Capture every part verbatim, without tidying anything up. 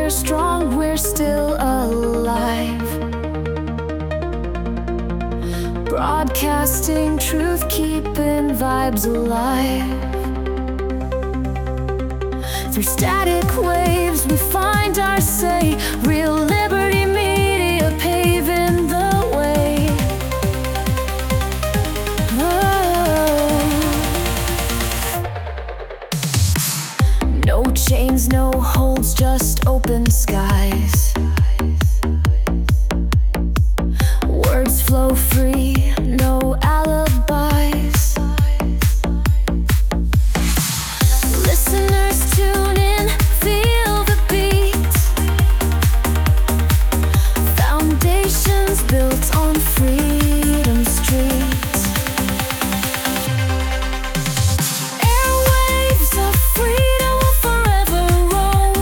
we're strong, we're still alive. Broadcasting truth, keeping vibes alive. Through static waves we find our say. Real Liberty Media paving the way. Oh. No chains, no holds, just open skies. Words flow free, no alibis. Listeners tune in, feel the beat. Foundations built on freedom streets. Airwaves of freedom will forever roam.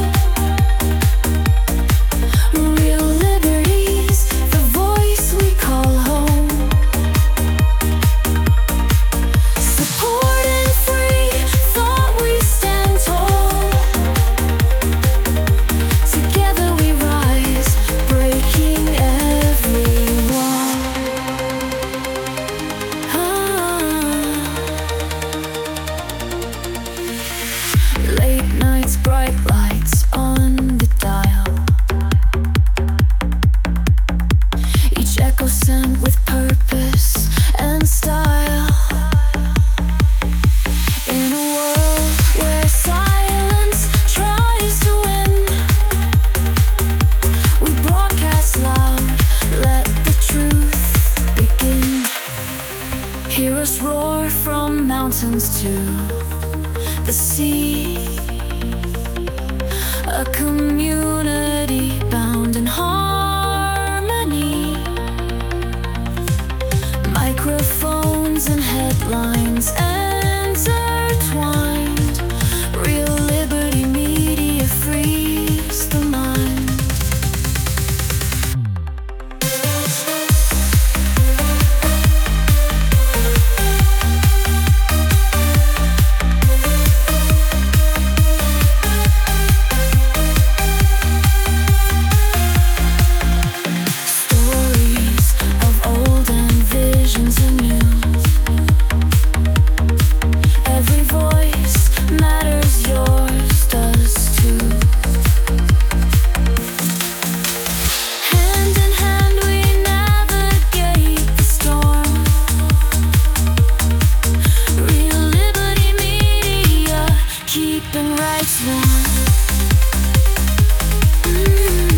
Real liberties, the voice we call home. Supporting free thought, we stand tall. Together we rise, breaking every wall. Ah. Late nights, bright lights on the dial. Each echo sent with purpose and style. In a world where silence tries to win, we broadcast loud, let the truth begin. Hear us roar from mountains to the sea. A community bound in harmony. Microphones and headlines intertwined. Real Liberty Media frees the mind. Stories of old and visions anew. Every voice matters, yours does too. Hand in hand we navigate the storm. Real Liberty Media, keeping rights warm. Mm.